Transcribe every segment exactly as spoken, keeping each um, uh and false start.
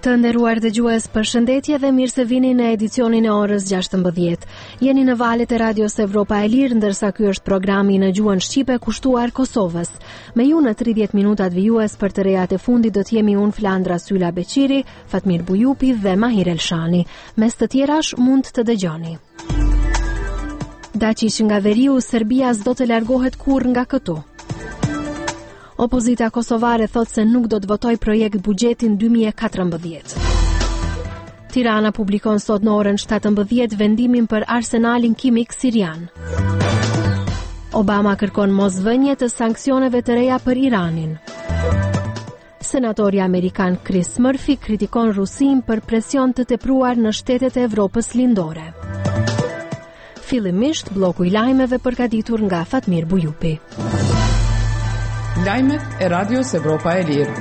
Të nderuar dëgjues, përshëndetje dhe mirë se vini në edicionin e orës gjashtëmbëdhjetë. Jeni në valët e Radios Evropa e Lirë, ndërsa ky është programi në gjuhën shqipe kushtuar Kosovës. Me ju në tridhjetë minutat vijues për të rejat e fundit do të jemi unë Flandra Sylla Beqiri, Fatmir Bujupi dhe Mahir Elshani. Mes të tjerash mund të dëgjoni. Daqiq nga veriu, Serbia s'do të largohet kurrë nga këtu. Opozita kosovare thot se nuk do të votoj projekt buxhetin dy mijë e katërmbëdhjetë. Tirana publikon sot në orën shtatëmbëdhjetë vendimin për arsenalin kimik sirian. Obama kërkon mosvënie të sanksioneve të reja për Iranin. Senatori amerikan Chris Murphy kritikon Rusin për presion të tepruar në shtetet e Evropës lindore. Fillimisht bloku i lajmeve përgatitur nga Fatmir Bujupi. Lajmet e Radios Evropa e Lirë.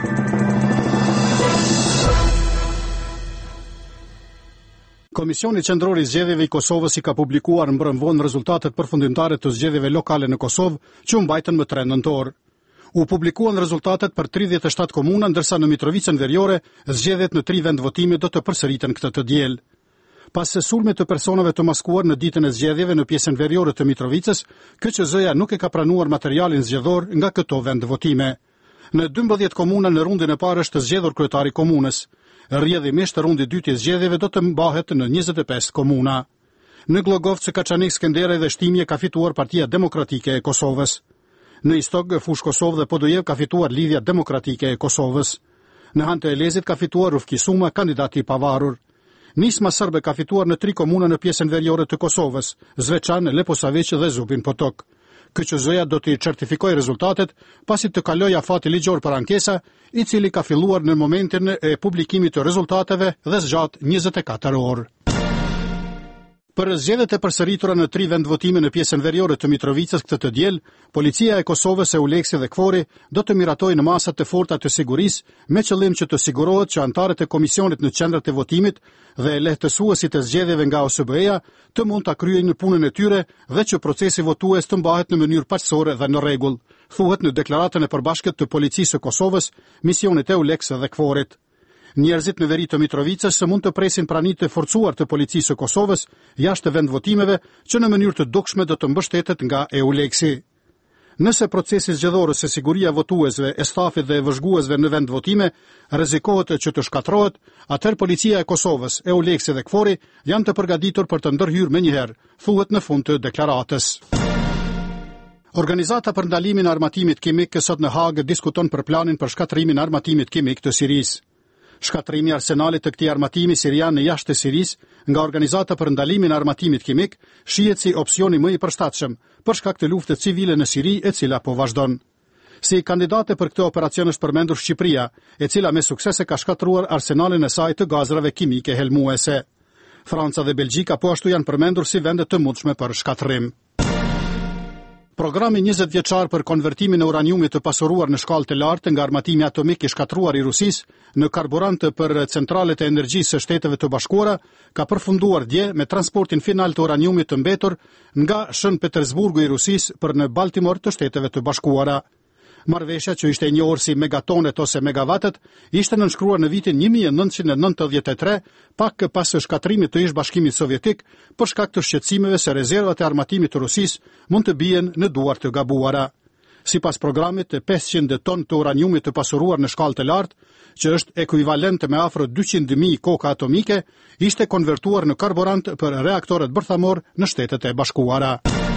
Komisioni Qendror i Zgjedhjeve i Kosovës i ka publikuar mbrëmvonë rezultatet përfundimtare të zgjedhjeve lokale në Kosovë, që u mbajtën më tre nëntor. U publikuan rezultatet për tridhjetë e shtatë komuna, ndërsa në Mitrovicën Veriore zgjedhjet në tri vend votimi do të përsëriten këtë të diel. Pas se sulmit të personave të maskuar në ditën e zgjedhjeve në pjesën veriore të Mitrovicës, K Q Z-ja nuk e ka pranuar materialin zgjedhor nga këto vend votime. Në dymbëdhjetë komuna në rundin e parë është zgjedhur kryetari komunës. Rrjedhimisht rundi i dytë i zgjedhjeve do të mbahet në njëzet e pesë komuna. Në Glogovcë, Kaçanik, Skënderaj dhe Shtimje ka fituar Partia Demokratike e Kosovës. Në Istog, Fush Kosovë dhe Podujev ka fituar Lidhja Demokratike e Kosovës. Në Han të Elezit ka fituar Rufki Suma, kandidati i pavarur. Nisma Sërbe ka fituar në tri komuna në pjesën veriore të Kosovës, Zveçan, Leposavić dhe Zubin Potok. K Q Z-ja do të certifikojë rezultatet pasi të kalojë afati ligjor për ankesa, i cili ka filluar në momentin e publikimit të rezultateve dhe zgjat njëzet e katër orë. Për zgjedhjet e përsëritura në tri vend votime në pjesën veriore të Mitrovicës këtë të diel, policia e Kosovës, Euleksi dhe Kfori do të miratojë në masat të forta të sigurisë me qëllim që të sigurohet që anëtarët e komisionit në qendrat e votimit dhe lehtësuesit e zgjedhjeve nga O S B E-ja të mund ta kryejnë punën e tyre dhe që procesi votues të mbahet në mënyrë paqësore dhe në rregull, thuhet në deklaratën e përbashkët të policisë së Kosovës, misionit Euleks dhe Kforit. Njerëzit në veri të Mitrovicës mund të presin pranitë të forcuar të policisë së Kosovës jashtë vend votimeve që në mënyrë të dukshme do të mbështetet nga Euleksi. Nëse procesi zgjedhor së siguria votuesve, e stafit dhe e vëzhguesve në vend votime rrezikohet që të shkatërrohet, atëherë policia e Kosovës, Euleksi dhe Kfori janë të përgatitur për të ndërhyrë menjëherë, thuhet në fund të deklaratës. Organizata për ndalimin e armatimit kimik sot në Hagë diskuton për planin për shkatrimin e armatimit kimik të Sirisë. Shkatrimi i arsenalit të këtij armatimi sirian në jashtë të Sirisë nga Organizata për ndalimin e armatimit kimik shihet si opsioni më i përshtatshëm për shkak të luftës civile në Siri, e cila po vazhdon. Si kandidate për këtë operacion është përmendur Shqipëria, e cila me sukses e ka shkatruar arsenalin e saj të gazrave kimike helmuese. Franca dhe Belgjika po ashtu janë përmendur si vende të mundshme për shkatrim. Programi njëzet vjeçar për konvertimin e uraniumit të pasuruar në shkallë të lartë nga armatimi atomik i shkatruar i Rusisë në karburant për centralet e energjisë së Shteteve të Bashkuara ka përfunduar dje me transportin final të uraniumit të mbetur nga Shën Petersburgu i Rusisë për në Baltimore të Shteteve të Bashkuara. Marrëveshja, që ishte e njohur si megatonet ose megavatet, ishte nënshkruar në vitin një mijë e nëntëqind e nëntëdhjetë e tre, pak pas shkatrimit të ish-bashkimit sovjetik, për shkak të shqetësimeve se rezervat e armatimit të Rusisë mund të bien në duar të gabuara. Sipas programit, pesëqind ton të uraniumit të pasuruar në shkallë të lartë, që është ekuivalent me afro dyqind mijë koka atomike, ishte konvertuar në karburant për reaktorët bërthamor në Shtetet e Bashkuara.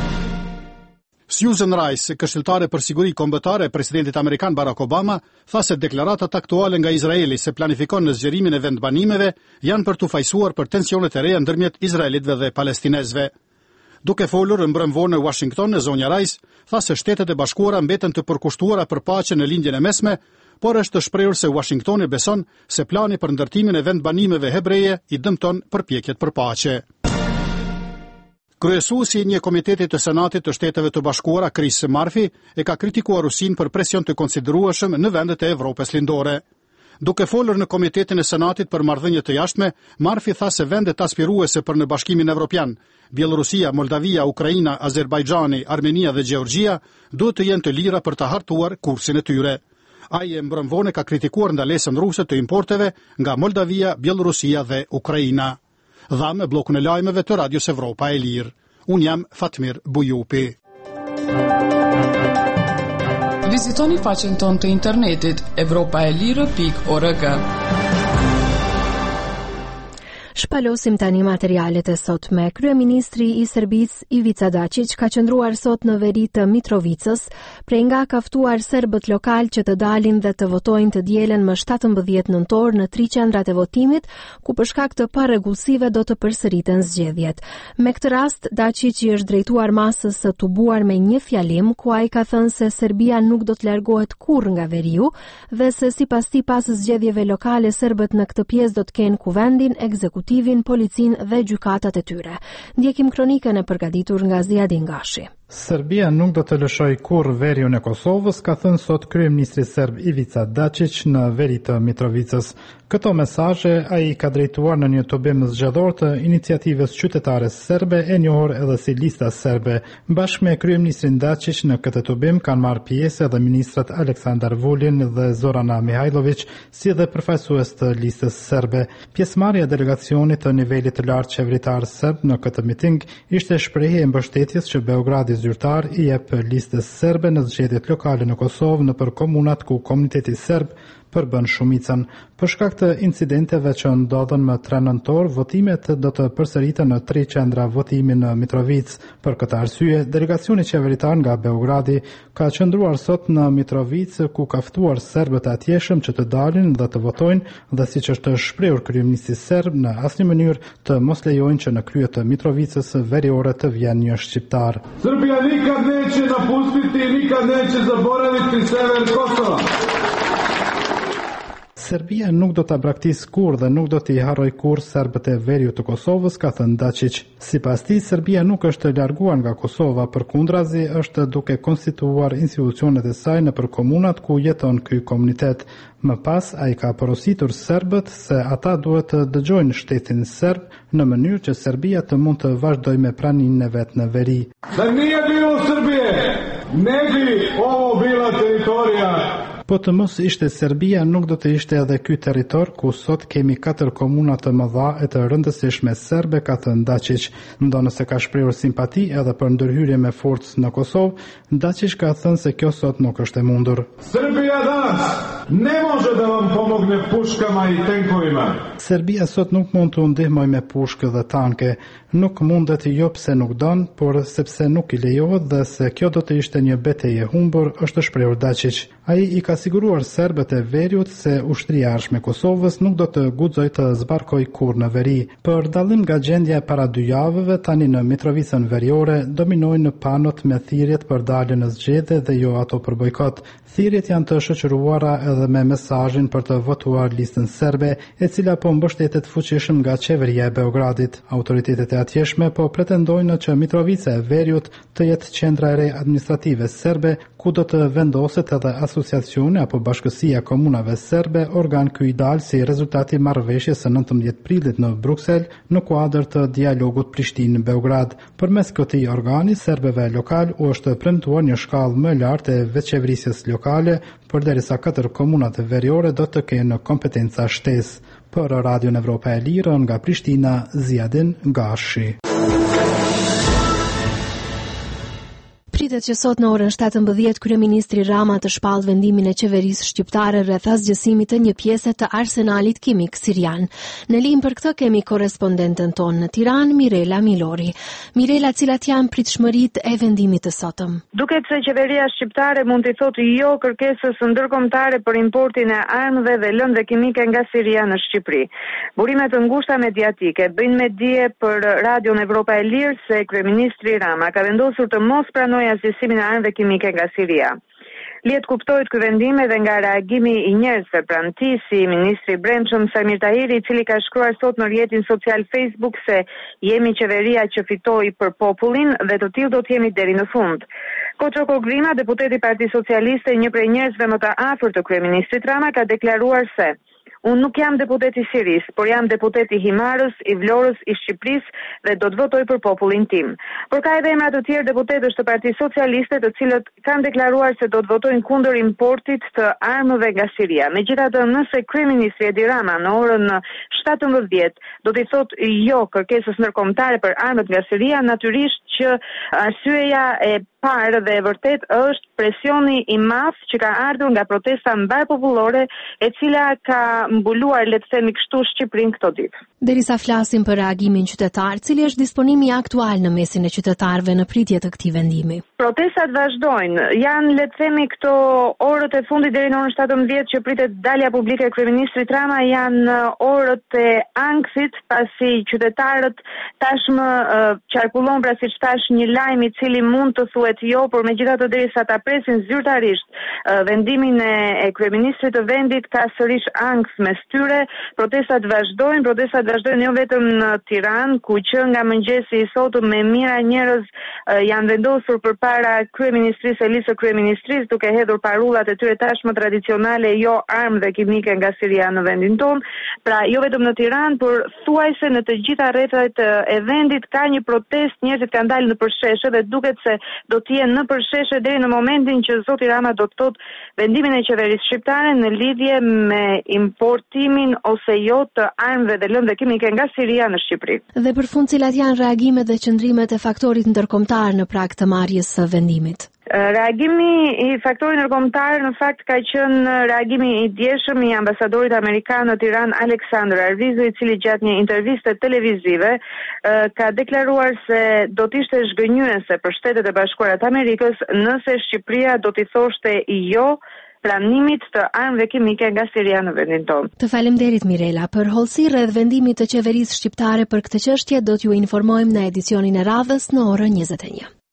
Susan Rice, këshilltare për siguri kombëtare e presidentit amerikan Barack Obama, tha se deklaratat aktuale nga Izraeli se planifikon në zgjerimin e vendbanimeve janë për të fajsuar për tensionet e reja ndërmjet izraelitëve dhe palestinezëve. Duke folur mbrëmvonë në Washington, zonja Rice tha se Shtetet e Bashkuara mbeten të përkushtuara për paqen në lindjen e mesme, por është të shprehur se Washingtoni beson se plani për ndërtimin e vendbanimeve hebreje i dëmton përpjekjet për paqe. Kryesuesi i një komiteti të Senatit të Shteteve të Bashkuara, Chris Murphy, e ka kritikuar Rusin për presion të konsiderueshëm në vendet e Evropës lindore. Duke folur në Komitetin e Senatit për marrëdhënie të jashtme, Murphy tha se vendet aspiruese për në Bashkimin Evropian, Bielorusia, Moldavia, Ukraina, Azerbajxhani, Armenia dhe Gjeorgjia, duhet të jenë të lira për të hartuar kursin e tyre. Ai e mbrëmvone ka kritikuar ndalesën ruse të importeve nga Moldavia, Bielorusia dhe Ukraina. Dha me bllokun e lajmeve të Radios Evropa e Lirë. Unë jam Fatmir Bujupi. Vizitoni faqen tonë të internetit evropaelire pikë org. Shpalosim tani materialet e sotme. Kryeministri i Serbisë Ivica Dačić ka qëndruar sot në veri të Mitrovicës, prej nga ka ftuar serbët lokal që të dalin dhe të votojnë të dielen më shtatëmbëdhjetë nëntor në tri qendrat e votimit, ku për shkak të parregullsive do të përsëriten zgjedhjet. Me këtë rast, Dačić i është drejtuar masës së tubuar me një fjalim, ku ai ka thënë se Serbia nuk do të largohet kurrë nga veriu dhe se sipas tij pas zgjedhjeve lokale serbët në këtë pjesë do të kenë kuvendin, ekzekutivin, policinë dhe gjykatat e tyre. Ndjekim kronikën e përgatitur nga Ziadin Gashi. Serbia nuk do të lëshoj kurrë veriun e Kosovës, ka thënë sot kryeministri serb Ivica Dačić në veri të Mitrovicës. Këto mesazhe ai ka drejtuar në një tubim zgjedhor të iniciativës qytetare serbe e njohur edhe si Lista Serbe. Bashkë me kryeministrin Dačić në këtë tubim kanë marrë pjesë edhe ministrat Aleksandar Vulin dhe Zorana Mihajlović, si dhe përfaqësues të Listës Serbe. Pjesëmarrja e delegacionit të nivelit të lartë qeveritar serb në këtë miting ishte shprehje e mbështetjes që Beogradi zyrtar i jep Listës Serbe në zgjedhjet lokale në Kosovë në për komunat ku komuniteti serb përbën shumicën. Për shkak të incidenteve që ndodhen më tre nëntor, votimet do të përsëriten në tri qendra votimi në Mitrovic. Për këtë arsye, delegacioni qeveritar nga Beogradi ka qëndruar sot në Mitrovic, ku ka ftuar serbët e atjeshëm që të dalin dhe të votojnë, dhe siç është shprehur kryeministri serb, në asnjë mënyrë të mos lejojnë që në krye të Mitrovicës veriore të vjen një shqiptar. Serbia nikad neće napustiti, nikad neće zaboraviti sever Kosova. Serbia nuk do ta braktisë kurrë dhe nuk do t'i harrojë kurrë serbët e veriut të Kosovës, ka thënë Dačić. Sipas tij, Serbia nuk është larguar nga Kosova, përkundrazi është duke konstituuar institucionet e saj në për komunat ku jeton ky komunitet. Më pas, ai ka porositur serbët se ata duhet të dëgjojnë shtetin serb në mënyrë që Serbia të mund të vazhdojë me praninë e vet në veri. Da nije bilo Srbije, ne bi ovo bila teritorija. Po të mos ishte Serbia, nuk do të ishte edhe ky territor ku sot kemi katër komuna të mëdha e të rëndësishme serbe, ka thënë Dačić. Ndonë se ka shprehur simpati edhe për ndërhyrje me forcë në Kosovë, Dačić ka thënë se kjo sot nuk është e mundur. Serbia danas ne može da vam pomogne puškama i tenkovima. Serbia sot nuk mund të ndihmoj me pushkë dhe tanke. Nuk mundet jo pse nuk don, por sepse nuk i lejohet dhe se kjo do të ishte një betejë e humbur, është shprehur Dačić. Ai i ka siguruar serbët e veriut se ushtria arshme e Kosovës nuk do të guxojë të zbarkojë kurrë në veri. Për dallim nga gjendja e para dy javëve, tani në Mitrovicën veriore dominojnë panot me thirrjet për dalje në zgjedhje dhe jo ato për bojkot. Thirrjet janë të shoqëruara edhe me mesazhin për të votuar listën serbe, e cila po mbështetet fuqishëm nga qeveria e Beogradit. Autoritetet e atjeshme po pretendojnë që Mitrovica e veriut të jetë qendra e re administrative serbe, ku do të vendoset edhe asociacione apo bashkësia komunave serbe, organ ky i dal si rezultati marrëveshjes së nëntëmbëdhjetë prillit në Bruksel në kuadër të dialogut Prishtinë-Beograd. Përmes këtij organi, serbëve lokal u është premtuar një shkallë më lartë e veçevrisjes lokale, përderisa katër komunat veriore do të kenë kompetenca shtesë. Për Radion Evropa e Lirë nga Prishtina, Ziadin Gashi. Pritet që sot në orën shtatëmbëdhjetë kryeministri Rama të shpallë vendimin e qeverisë shqiptare rreth asgjësimit të një pjese të arsenalit kimik sirian. Në lim për këtë kemi korrespondentën tonë në Tiranë, Mirela Milori. Mirela, cilat janë pritshmëritë e vendimit të sotëm? Duket se qeveria shqiptare mund të thotë jo kërkesës ndërkombëtare për importin e armëve dhe lëndëve kimike nga Siria në Shqipëri. Burimet të ngushta mediatike bëjnë me dije për Radion Evropa e Lirë se kryeministri Rama ka vendosur të mos pranojë asgjësimin e armëve kimike nga Siria. Lihet kuptohet ky vendim edhe nga reagimi i njerëzve pranë tij, si ministri i Brendshëm Samir Tahiri, i cili ka shkruar sot në rrjetin social Facebook se jemi qeveria që fitoi për popullin dhe të tillë do të jemi deri në fund. Koçoko Grima, deputeti i Partisë Socialiste, një prej njerëzve më të afërt të kryeministrit Rama, ka deklaruar se unë nuk jam deputet i Sirisë, por jam deputet i Himarës, i Vlorës, i Shqipërisë dhe do të votoj për popullin tim. Por ka edhe emra të tjerë deputetësh të Partisë Socialiste, të cilët kanë deklaruar se do të votojnë kundër importit të armëve nga Siria. Megjithatë, nëse kryeministri Edi Rama në orën shtatëmbëdhjetë do t'i thotë jo kërkesës ndërkombëtare për armët nga Siria, natyrisht që arsyeja e parë dhe e vërtet është presioni i madh që ka ardhur nga protesta mbar popullore, e cila ka mbuluar, le të themi kështu, Shqipërinë këto ditë. Derisa flasim për reagimin qytetar, cili është disponimi aktual në mesin e qytetarëve në pritje të këtij vendimi? Protestat vazhdojnë. Janë, le të themi, këto orët e fundit deri në orën shtatëmbëdhjetë që pritet dalja publike e kryeministrit Rama, janë orët e ankthit, pasi qytetarët tashmë uh, qarkullon, pra siç thash, një lajm i cili mund të thuhet jo, por megjithatë derisa ta presin zyrtarisht uh, vendimin e, e kryeministrit të vendit, ka sërish ankth mes tyre. Protestat vazhdojnë, protestat vazhdojnë jo vetëm në Tiranë, ku që nga mëngjesi i sotëm me mijëra njerëz uh, janë vendosur përpara kryeministrisë, lisë kryeministrisë, duke hedhur parullat e tyre tashmë tradicionale, jo armë dhe kimike nga Siria në vendin tonë. Pra jo vetëm në Tiranë, por thuajse në të gjitha rrethat e vendit ka një protest, njerëzit kanë dalë në përsheshe dhe duket se do të jenë në përsheshe deri në momentin që zoti Rama do të thotë vendimin e qeverisë shqiptare në lidhje me importimin ose jo të armëve dhe lëndëve kimike nga Siria në Shqipëri. Dhe për fund, cilat janë reagimet dhe qëndrimet e faktorit ndërkombëtar në prag të marrjes së vendimit? Reagimi i faktorit ndërkombëtar në fakt ka qenë reagimi i djeshëm i ambasadorit amerikan në Tiranë, Aleksandr Arvizu, i cili gjatë një interviste televizive ka deklaruar se do të ishte zhgënjyese për Shtetet e Bashkuara të Amerikës nëse Shqipëria do t'i thoshte jo pranimit të armëve kimike nga Siria në vendin tonë. Të faleminderit Mirela për hollësi rreth vendimit të qeverisë shqiptare për këtë çështje. Do t'ju informojmë në edicionin e radhës në orën njëzet e një.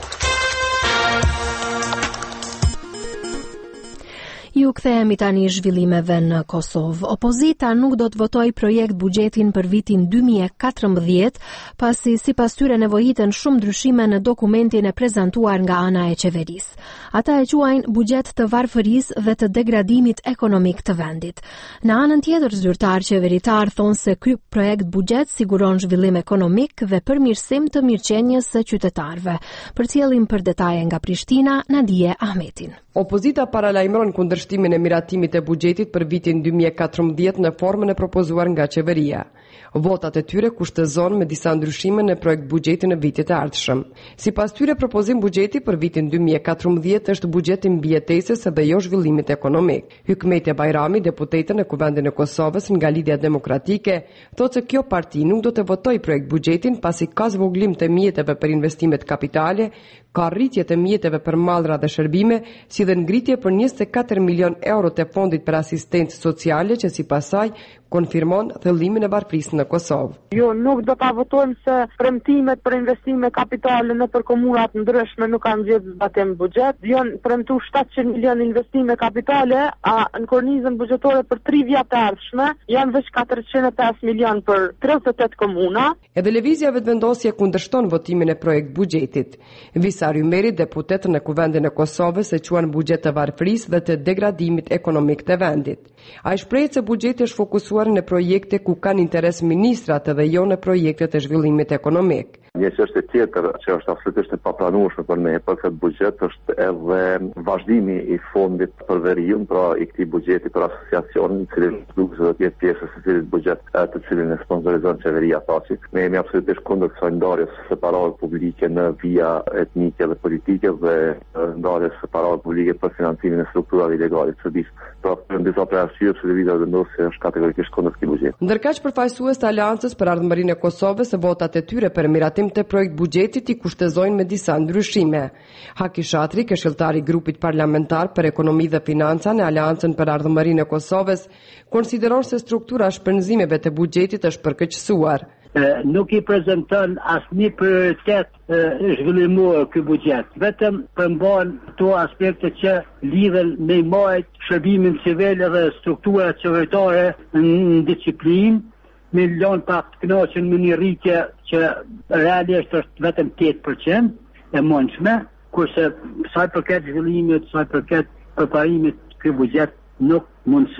Ju kthehemi tani zhvillimeve në Kosovë. Opozita nuk do të votojë projekt buxhetin për vitin dy mijë e katërmbëdhjetë, pasi sipas tyre nevojiten shumë ndryshime në dokumentin e prezantuar nga ana e qeverisë. Ata e quajnë buxhet të varfërisë dhe të degradimit ekonomik të vendit. Në anën tjetër, zyrtar qeveritar thonë se ky projekt buxhet siguron zhvillim ekonomik dhe përmirësim të mirëqenies së qytetarëve. Përcjellim për detaje nga Prishtina, Nadije Ahmetin. Opozita paralajmëron kundërshtimin e miratimit e buxhetit për vitin dy mijë e katërmbëdhjetë në formën e propozuar nga qeveria. Votat e tyre kushtëzon me disa ndryshime në projekt buxheti në vitet e ardhshëm. Sipas tyre, propozim buxheti për vitin dy mijë e katërmbëdhjetë është buxhet i mbijetesës dhe jo zhvillimit ekonomik. Hykmeti Bajrami, deputetën e Kuvendit të Kosovës nga Lidhja Demokratike, thotë se kjo parti nuk do të votojë projekt buxhetin pasi ka zvogëlim të mjeteve për investimet kapitale, ka rritje të mjeteve për mallra dhe shërbime, si dhe ngritje për njëzet e katër milion euro të fondit për asistencë sociale, që sipas saj konfirmon thëllimin e varfërisë në Kosovë. Jo, nuk do ta votojmë se premtimet për investime kapitale në për komunat ndryshme nuk kanë gjetur zbatim buxhet. Janë premtu shtatëqind milion investime kapitale, a në kornizën buxhetore për tri vjet të ardhshme janë veç katërqind e pesë milion për tridhjetë e tetë komuna. Edhe lëvizja vetëvendosje kundërshton votimin e projekt buxhetit. Visa Rymeri, deputet në Kuvendin e Kosovës, e quan buxhet të varfërisë dhe të degradimit ekonomik të vendit. Ai shpreh se buxheti është fokusuar në projekte ku kanë interes ministrat dhe jo në projekte të zhvillimit ekonomik. Një çështje tjetër që është absolutisht e papranueshme për ne për këtë buxhet është edhe vazhdimi i fondit për veriun, pra i këtij buxheti për asociacionin, i cili duhet të jetë pjesë e këtij buxhet të cilin e sponsorizon qeveria tashi. Ne jemi absolutisht kundër kësaj ndarjes separate publike në vija etnike dhe politike dhe ndarjes separate publike për financimin e strukturave ilegale të së Pra, në disa prej arsyeve se lëvizja vendosje është kategorikisht kundër këtij buxheti. Ndërkaq, përfaqësues të Aleancës për Ardhmërinë e Kosovës, votat e tyre për miratim të projekt buxhetit i kushtëzojnë me disa ndryshime. Haki Shatri, këshilltari i grupit parlamentar për ekonomi dhe financa në Aleancën për Ardhmërinë e Kosovës, konsideron se struktura shpenzimeve të buxhetit është përkeqësuar. Nuk i prezanton asnjë prioritet zhvillimor ky buxhet. Vetëm përmban ato aspekte që lidhen me marrjet, shërbimin civil dhe strukturat qeveritare në disiplinë, me lënë pak të kënaqur me një rritje që realisht është vetëm tetë përqind e mundshme, kurse sa i përket zhvillimit, sa i përket përparimit, ky buxhet nuk mundson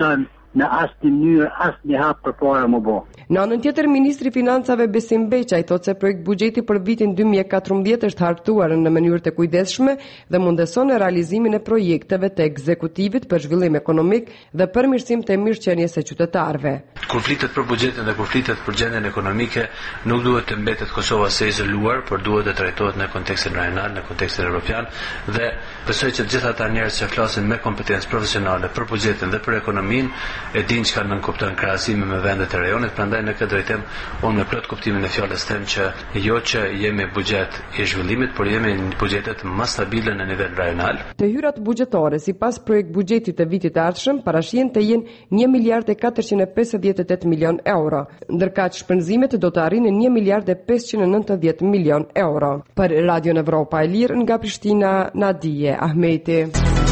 në asnjë mënyrë, asnjë hap përpara më bë. Në anën tjetër, Ministri i Financave Besim Beqaj thotë se projekt buxheti për vitin dy mijë e katërmbëdhjetë është hartuar në mënyrë të kujdesshme dhe mundeson realizimin e projekteve të ekzekutivit për zhvillim ekonomik dhe përmirësim të mirëqenies së qytetarëve. Kur flitet për buxhetin dhe kur flitet për gjendjen ekonomike, nuk duhet të mbetet Kosova së izoluar, por duhet të trajtohet në kontekstin rajonal, në kontekstin evropian dhe besoj që të gjithë ata njerëz që flasin me kompetencë profesionale për buxhetin dhe për ekonominë e dinë çka nënkupton krahasimi me vendet e rajonit, prandaj në këtë drejtim unë me plot kuptimin e fjalës tem që jo që jemi buxhet i zhvillimit, por jemi në buxhetet më stabile në nivel rajonal. Të hyrat buxhetore sipas projekt buxhetit të vitit të ardhshëm parashihen të jenë një miliard e katërqind e pesëdhjetë e tetë milion euro, ndërkaq shpenzimet do të arrinë një miliard e pesëqind e nëntëdhjetë milion euro. Për Radio Evropa e Lirë nga Prishtina, Nadije Ahmeti.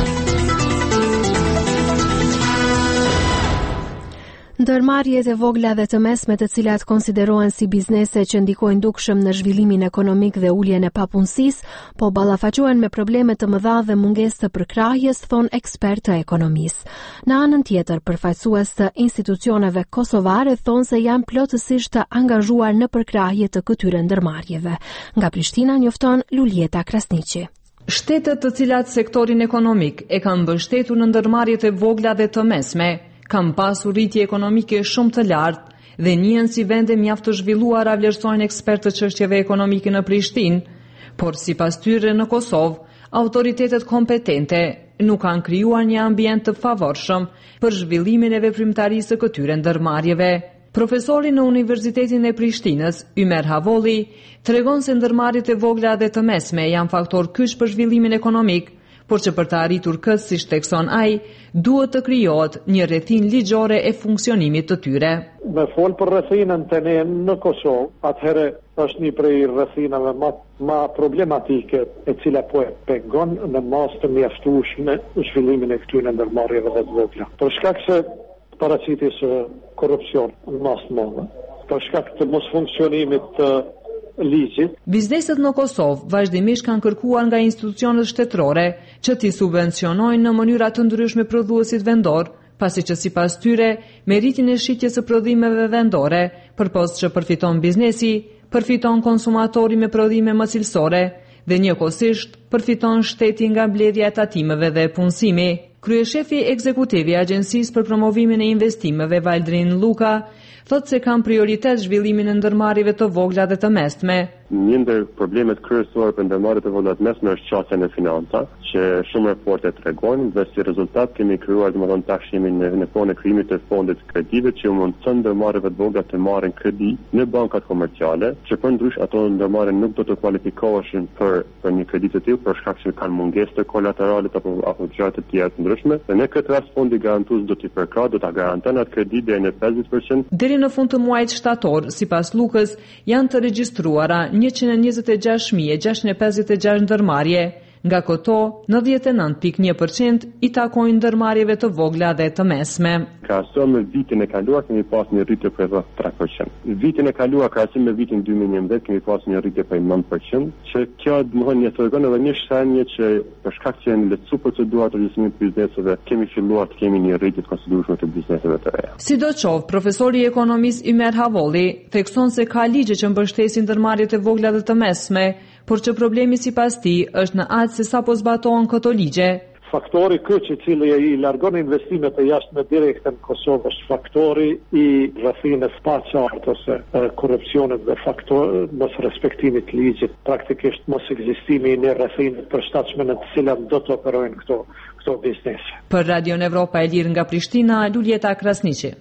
Ndërmarrjet e vogla dhe të mesme të cilat konsiderohen si biznese që ndikojnë dukshëm në zhvillimin ekonomik dhe uljen e papunësisë, po ballafaqohen me probleme të mëdha dhe mungesë të përkrahjes, thon ekspertë të ekonomisë. Në anën tjetër, përfaqësues të institucioneve kosovare thonë se janë plotësisht të angazhuar në përkrahje të këtyre ndërmarrjeve. Nga Prishtina njofton Luljeta Krasniqi. Shtetet të cilat sektorin ekonomik e kanë mbështetur në ndërmarrjet e vogla dhe të mesme kam pasur rritje ekonomike shumë të lartë dhe njihen si vende mjaft të zhvilluara, vlerësojnë ekspertë të çështjeve ekonomike në Prishtinë, por sipas tyre në Kosovë, autoritetet kompetente nuk kanë krijuar një ambient të favorshëm për zhvillimin e veprimtarisë së këtyre ndërmarrjeve. Profesori në Universitetin e Prishtinës, Ymer Havolli, tregon se ndërmarrjet e vogla dhe të mesme janë faktor kyç për zhvillimin ekonomik, por që për të arritur këtë, si shtekson ai, duhet të krijohet një rrethinë ligjore e funksionimit të tyre. Me fol për rrethinën të ne në Kosovë, atëherë është një prej rrethinave më ma problematike e cila po e pengon në masë të mjaftueshme zhvillimin e këtyre ndërmarrjeve dhe të vogla. Për shkak se paraqitjes së korrupsion në masë të madhe, për shkak të mos funksionimit të ligjit. Bizneset në Kosovë vazhdimisht kanë kërkuar nga institucionet shtetërore që t'i subvencionojnë në mënyra të ndryshme prodhuesit vendor, pasi që sipas tyre meritin e shitjes së prodhimeve vendore, përpost që përfiton biznesi, përfiton konsumatori me prodhime më cilësore dhe njëkohësisht përfiton shteti nga mbledhja e tatimeve dhe punësimi. Kryeshefi ekzekutiv i Agjencisë për Promovimin e Investimeve, Valdrin Luka, thotë se kanë prioritet zhvillimin e ndërmarrjeve të vogla dhe të mesme. Një ndër problemet kryesore për ndërmarrjet e vogla të mesme është çështja e financa, që shumë raporte tregojnë dhe si rezultat kemi krijuar domethënë takshimin në, në punën e krijimit të fondit kreditive që mundson ndërmarrjeve të vogla të marrin kredi në bankat komerciale, që përndryshe ato ndërmarrje nuk do të kualifikoheshin për për një kredi të tillë për shkak se kanë mungesë të kolateralit apo apo gjëra të tjera të ndryshme. Dhe në këtë rast fondi garantues do t'i përkrahë, do ta garanton atë kredi deri në pesëdhjetë përqind. Deri në fund të muajit shtator, sipas Lukës, janë të regjistruara njëqind e njëzet e gjashtë mijë e gjashtëqind e pesëdhjetë e gjashtë ndërmarrje. Nga këto, nëntëdhjetë e nëntë pikë një përqind i takojnë ndërmarrjeve të vogla dhe të mesme. Krahasim me vitin e kaluar kemi pas një rritje për rreth tre përqind. Vitin e kaluar krahasim me vitin dy mijë e njëmbëdhjetë kemi pas një rritje për nëntë përqind, që kjo domethënë një tregon edhe një shenjë që për shkak se janë lehtësuar procedurat e regjistrimit të bizneseve, kemi filluar të kemi një rritje të konsiderueshme të bizneseve të reja. Sidoqoftë, profesori i ekonomisë Ymer Havolli thekson se ka ligje që mbështesin ndërmarrjet e vogla dhe të mesme, por që problemi sipas tij është në atë se sapo zbatohen këto ligje. Faktori kyç i cili i largon investimet e jashtme direkte në Kosovë është faktori i rrethinës pa qartë ose korrupsionit dhe faktori mos respektimit të ligjit, praktikisht mos ekzistimi i një rrethine të përshtatshme në të cilat do të operojnë këto këto biznese. Për Radio Evropa e Lirë nga Prishtina, Luljeta Krasniqi.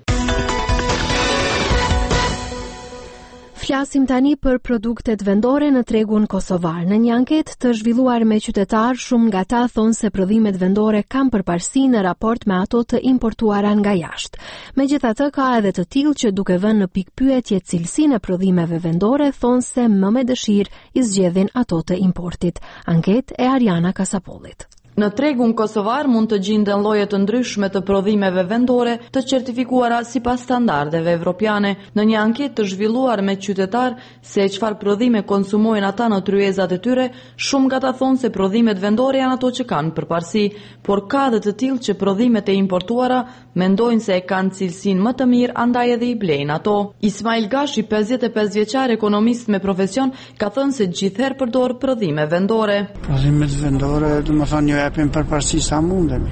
Flasim tani për produktet vendore në tregun kosovar. Në një anketë të zhvilluar me qytetarë, shumë nga ta thonë se prodhimet vendore kanë përparësi në raport me ato të importuara nga jashtë. Megjithatë, ka edhe të tillë që duke vënë në pikpyetje cilësinë e prodhimeve vendore, thonë se më me dëshirë i zgjedhin ato të importit. Anketë e Ariana Kasapollit. Në tregun kosovar mund të gjenden lloje të ndryshme të prodhimeve vendore të certifikuara sipas standardeve evropiane. Në një anketë të zhvilluar me qytetar se çfarë prodhime konsumojnë ata në tryezat e tyre, shumë nga ata thonë se prodhimet vendore janë ato që kanë përparësi, por ka edhe të tillë që prodhimet e importuara mendojnë se e kanë cilësinë më të mirë, andaj edhe i blejnë ato. Ismail Gashi, pesëdhjetë e pesë vjeçar ekonomist me profesion, ka thënë se gjithherë përdor prodhime vendore. Prodhimet vendore, domethënë ju japin përparësi sa mundemi.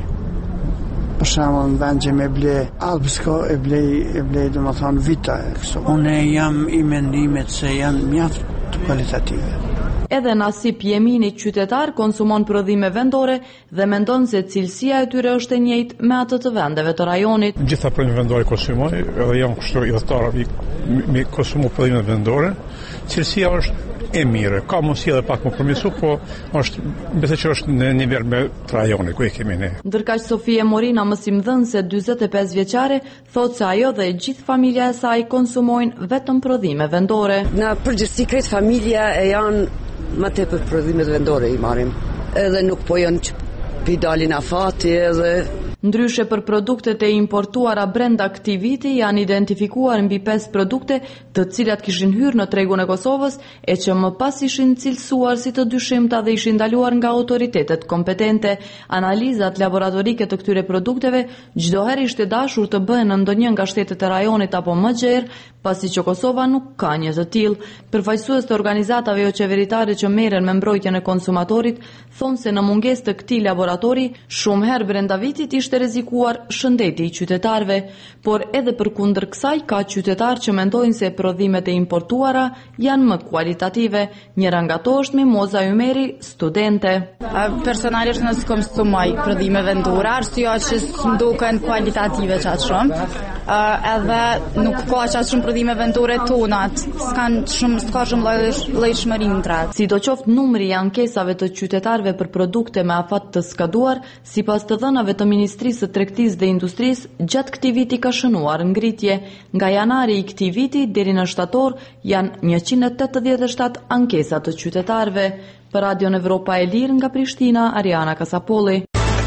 Për shembull, në vend që me ble Alpsko, e blej, e blej domethënë Vita. Unë jam i mendimit se janë mjaft të kualitative. Edhe Nasip Jemini, qytetar, konsumon prodhime vendore dhe mendon se cilësia e tyre është e njëjtë me atë të vendeve të rajonit. Gjitha prodhime vendore konsumoj, edhe jam kështu i udhëtar me konsumu prodhime vendore. Cilësia është e mirë, ka mundësi edhe pak më përmirësu, po është besoj që është në nivel me rajonit ku e kemi ne. Ndërkaq Sofia Morina, mësimdhënëse dyzet e pesë vjeçare, thotë se ajo dhe gjithë familja e saj konsumojnë vetëm prodhime vendore. Në përgjithësi krejt familja e janë më tepër prodhimet vendore i marrim. Edhe nuk po janë që pi dalin afati edhe Ndryshe për produktet e importuara brenda këtij viti janë identifikuar mbi pesë produkte të cilat kishin hyrë në tregun e Kosovës e që më pas ishin cilësuar si të dyshimta dhe ishin ndaluar nga autoritetet kompetente. Analizat laboratorike të këtyre produkteve çdo herë ishte dashur të bëhen në ndonjë nga shtetet e rajonit apo më gjerë, pasi që Kosova nuk ka një të tillë. Përfaqësues të organizatave jo qeveritare që merren me mbrojtjen e konsumatorit thonë se në mungesë të këtij laboratori shumë herë brenda vitit ishte rrezikuar shëndeti i qytetarëve, por edhe përkundër kësaj ka qytetarë që mendojnë se prodhimet e importuara janë më kualitative. Njëra nga to është Mimoza Ymeri, studente. Personalisht nësë konsumoj prodhime vendore, arsyeja që s'mduken kualitative qatë shumë, edhe nuk ka qatë shumë prodhime vendore tonat, s'kan shumë, s'ka shumë llojshmëri në tret. Sidoqoftë numri i ankesave të qytetarëve për produkte me afat të skaduar, sipas të dhënave të Ministrisë së Tregtisë dhe Industrisë, gjatë këtij viti ka shënuar ngritje. Nga janari i këtij viti deri në shtator janë njëqind e tetëdhjetë e shtatë ankesa të qytetarëve. Për Radio Evropa e Lirë nga Prishtina, Ariana Kasapolli.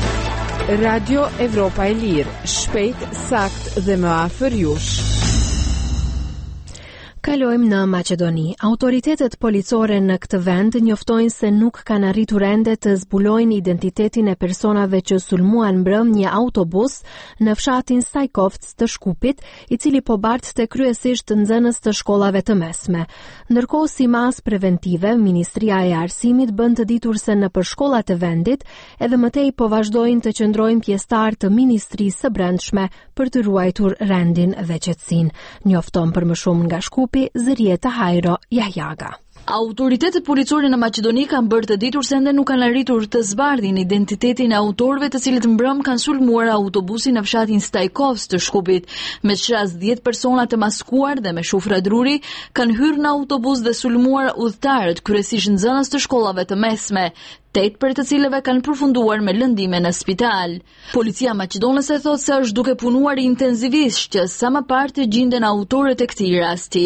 Radio Evropa e Lirë, shpejt, sakt dhe më afër jush. Kalojmë në Maqedoni. Autoritetet policore në këtë vend njoftojnë se nuk kanë arritur ende të zbulojnë identitetin e personave që sulmuan mbrëm një autobus në fshatin Stajkovc të Shkupit, i cili po bartëte kryesisht të nxënës të shkollave të mesme. Ndërkohë, si masë preventive, Ministria e Arsimit bën të ditur se në për shkollat e vendit, edhe mëtej po vazhdojnë të qëndrojnë pjesëtar të Ministrisë së Brendshme për të ruajtur rendin dhe qetësinë. Njofton për më shumë nga Shkupi Zërieta Hajro Jahjaga. Autoritetet policore në Maqedoni kanë bërë të ditur se ende nuk kanë arritur të zbardhin identitetin e autorëve të cilët mbrëm kanë sulmuar autobusin në fshatin Stajkovc të Shkupit. Me qras dhjetë persona të maskuar dhe me shufra druri kanë hyrë në autobus dhe sulmuar udhëtarët, kryesisht nxënës të shkollave të mesme. Tetë për të cilëve kanë përfunduar me lëndime në spital. Policia maqedonese thotë se është duke punuar intenzivisht që sa më parë të gjenden autorët e këtij rasti.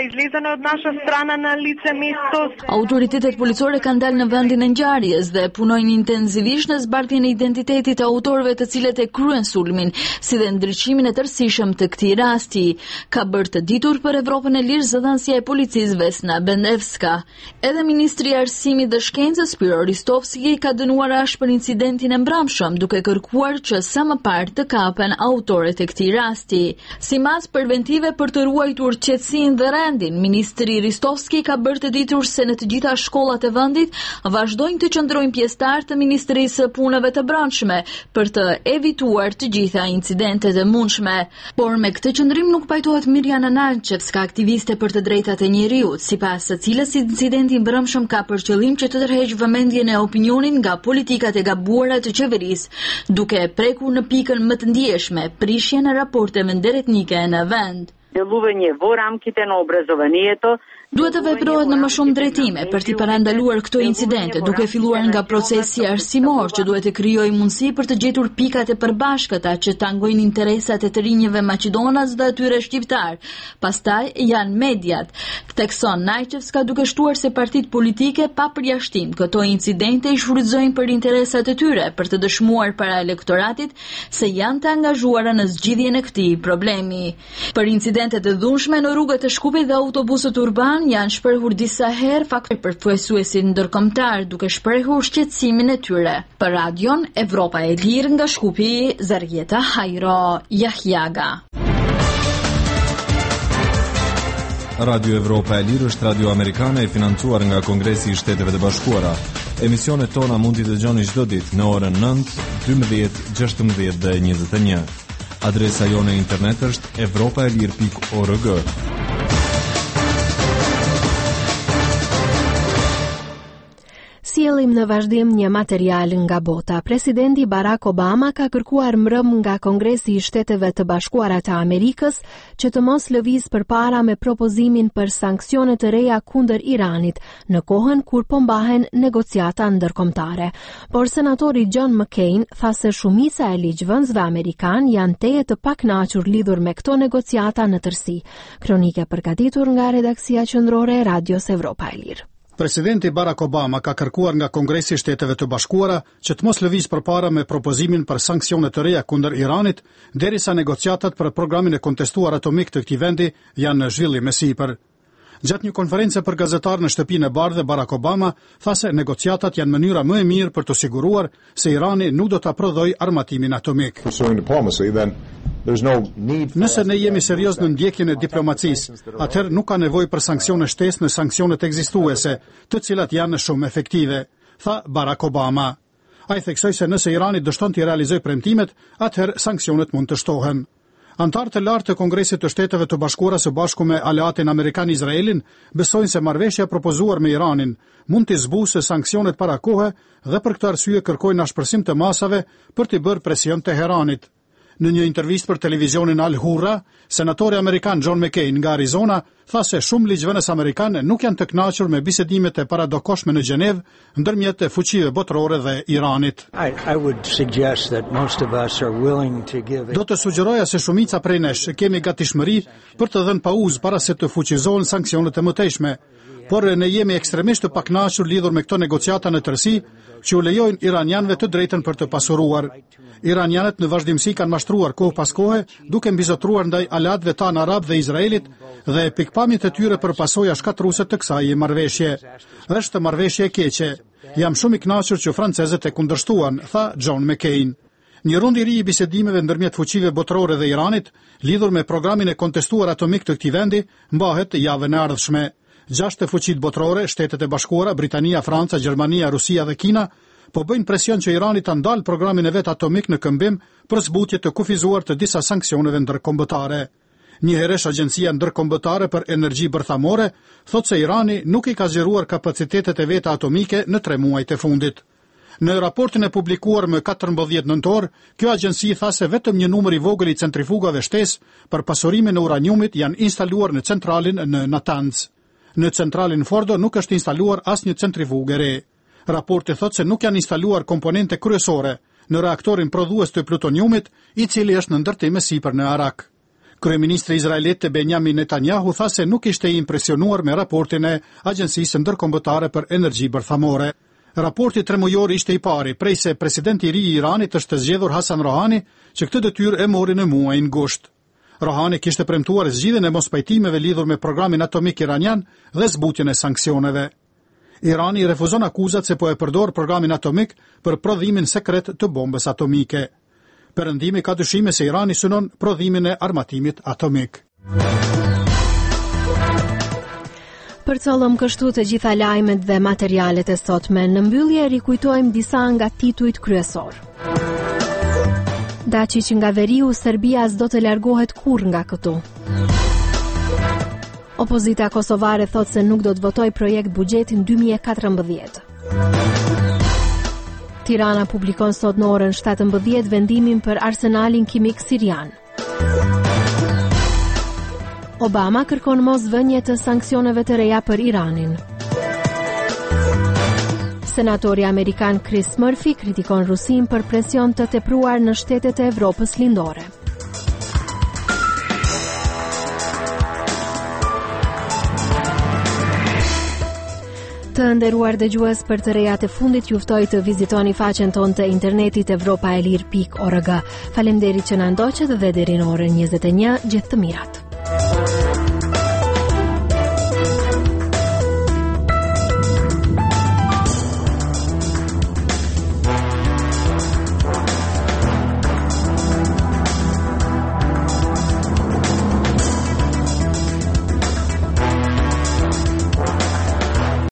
Autoritetet policore kanë dalë në vendin e ngjarjes dhe punojnë intenzivisht në zbardhjen e identitetit të autorëve të cilët e kryen sulmin, si dhe ndriçimin e tërësishëm të këtij rasti. Ka bërë të ditur për Evropën e Lirë zëdhënësia e policisë Vesna Bendevska. Edhe Ministri i Arsimit dhe Shkencës Spiro Ristovski ka dënuar ashtë për incidentin e mbrëmshëm, duke kërkuar që sa më parë të kapen autorët e këtij rasti. Si masë preventive për të ruajtur qetësinë dhe rendin, Ministri Ristovski ka bërë të ditur se në të gjitha shkollat e vendit vazhdojnë të qëndrojnë pjesëtar të Ministrisë së Punëve të Brendshme për të evituar të gjitha incidentet e mundshme. Por me këtë qëndrim nuk pajtohet Mirjana Nalçevska, aktiviste për të drejtat e njeriut, sipas së cilës incidenti i mbrëmshëm ka për qëllim që të tërheqë vëmendjen e opinionin nga politikat e gabuara të qeverisë, duke prekur në pikën më të ndjeshme prishjen e raporteve ndërtetnike në vend. Делување во рамките на образованието Duhet të veprohet në më shumë drejtime për t'i parandaluar këto incidente, duke filluar nga procesi arsimor që duhet të krijojë mundësi për të gjetur pikat e përbashkëta që tangojnë interesat e të rinjëve maqedonas dhe atyre shqiptar. Pastaj janë mediat. Tekson Najçevska duke shtuar se partitë politike pa përjashtim këto incidente i shfrytëzojnë për interesat e tyre për të dëshmuar para elektoratit se janë të angazhuara në zgjidhjen e këtij problemi. Për incidentet e dhunshme në rrugët e Shkupit dhe autobusët urban janë shprehur disa herë fakte përfaqësuesit ndërkombëtar duke shprehur shqetësimin e tyre. Për Radion Evropa e Lirë nga Shkupi, Zarjeta Hajro Jahjaga. Radio Evropa e Lirë është radio amerikane e financuar nga Kongresi i Shteteve të Bashkuara. Emisionet tona mund t'i dëgjoni çdo ditë në orën nëntë, dymbëdhjetë, gjashtëmbëdhjetë dhe njëzet e një. Adresa jone internet është evropaelir pikë org. Sjellim në vazhdim një material nga bota. Presidenti Barack Obama ka kërkuar mbrëm nga Kongresi i Shteteve të Bashkuara të Amerikës që të mos lëviz përpara me propozimin për sanksione të reja kundër Iranit në kohën kur po mbahen negociata ndërkombëtare. Por senatori John McCain tha se shumica e ligjvënësve amerikan janë teje të pakënaqur lidhur me këto negociata në tërësi. Kronike përgatitur nga redaksia qendrore e Radios Evropa e Lirë. Presidenti Barack Obama ka kërkuar nga Kongresi i Shteteve të Bashkuara që të mos lëviz përpara me propozimin për sanksione të reja kundër Iranit, derisa negociatat për programin e kontestuar atomik të këtij vendi janë në zhvillim me sipër. Gjatë një konference për gazetar në Shtëpinë e Bardhë, Barack Obama tha se negociatat janë mënyra më e mirë për të siguruar se Irani nuk do ta prodhojë armatimin atomik. Nëse ne jemi serioz në ndjekjen e diplomacisë, atëherë nuk ka nevojë për sanksione shtesë në sanksionet ekzistuese, të cilat janë shumë efektive, tha Barack Obama. Ai theksoi se nëse Irani dështon të realizojë premtimet, atëherë sanksionet mund të shtohen. Antarët e lartë të Kongresit të Shteteve të Bashkuara së bashku me aleatin amerikan Izraelin besojnë se marrëveshja propozuar me Iranin mund të zbusë sanksionet para kohe dhe për këtë arsye kërkojnë ashpërsim të masave për të bërë presion Teheranit. Në një intervistë për televizionin Al Hurra, senatori amerikan John McCain nga Arizona tha se shumë ligjvënës amerikanë nuk janë të kënaqur me bisedimet e paradokoshme në Gjenevë ndërmjet fuqive botërore dhe Iranit. I, I would suggest that most of us are willing to give Do të sugjeroja se shumica prej nesh kemi gatishmëri për të dhënë pauzë para se të fuqizohen sanksionet e mëtejshme, por ne jemi ekstremisht të pakënaqur lidhur me këto negociata në tërësi që u lejojnë iranianëve të drejtën për të pasuruar. Iranianët në vazhdimsi kanë mashtruar kohë pas kohe, duke mbizotruar ndaj aleatëve tanë arab dhe Izraelit dhe pikpamjet e tyre për pasoja shkatruese të kësaj marrëveshje. Është marrëveshje e keqe. Jam shumë i kënaqur që francezët e kundërshtuan, tha John McCain. Një rund i ri i bisedimeve ndërmjet fuqive botërore dhe Iranit, lidhur me programin e kontestuar atomik të këtij vendi, mbahet javën e ardhshme. Gjashtë fuqitë botërore, Shtetet e Bashkuara, Britania, Franca, Gjermania, Rusia dhe Kina, po bëjnë presion që Irani ta ndalë programin e vet atomik në këmbim për zbutje të kufizuar të disa sanksioneve ndërkombëtare. Njëherësh Agjencia Ndërkombëtare për Energji Bërthamore thotë se Irani nuk i ka zgjeruar kapacitetet e veta atomike në tre muajt e fundit. Në raportin e publikuar më katërmbëdhjetë nëntor, kjo agjenci tha se vetëm një numër i vogël i centrifugave shtesë për pasurimin e uraniumit janë instaluar në centralin në Natanz. Në centralin Fordo nuk është instaluar asnjë centrifugë e re. Raporti thotë se nuk janë instaluar komponente kryesore në reaktorin prodhues të plutoniumit, i cili është në ndërtim sipër në Arak. Kryeministri izraelit Benjamin Netanyahu tha se nuk ishte i impresionuar me raportin e Agjencisë Ndërkombëtare për Energji Bërthamore. Raporti tremujor ishte i pari prej se presidenti i ri i Iranit është zgjedhur Hasan Rohani, që këtë detyrë e mori në muajin gusht. Rohani kishte premtuar zgjidhjen e mospajtimeve lidhur me programin atomik iranian dhe zbutjen e sanksioneve. Irani refuzon akuzat se po e përdor programin atomik për prodhimin sekret të bombës atomike. Perëndimi ka dyshime se Irani synon prodhimin e armatimit atomik. Përcollëm kështu të gjitha lajmet dhe materialet e sotme. Në mbyllje rikujtojmë disa nga titujt kryesor. Dacic nga veriu, Serbia s'do të largohet kurrë nga këtu. Opozita kosovare thot se nuk do të votoj projekt buxhetin dy mijë e katërmbëdhjetë. Tirana publikon sot në orën shtatëmbëdhjetë vendimin për arsenalin kimik sirian. Obama kërkon mosvënie të sanksioneve të reja për Iranin. Senatori amerikan Chris Murphy kritikon Rusin për presion të tepruar në shtetet e Evropës lindore. Të nderuar dëgjues, për të rejat e fundit juftoj të vizitoni faqen tonë të internetit evropaelir pikë org. Faleminderit që na ndoqët dhe deri në orën njëzet e një, gjithë të mirat.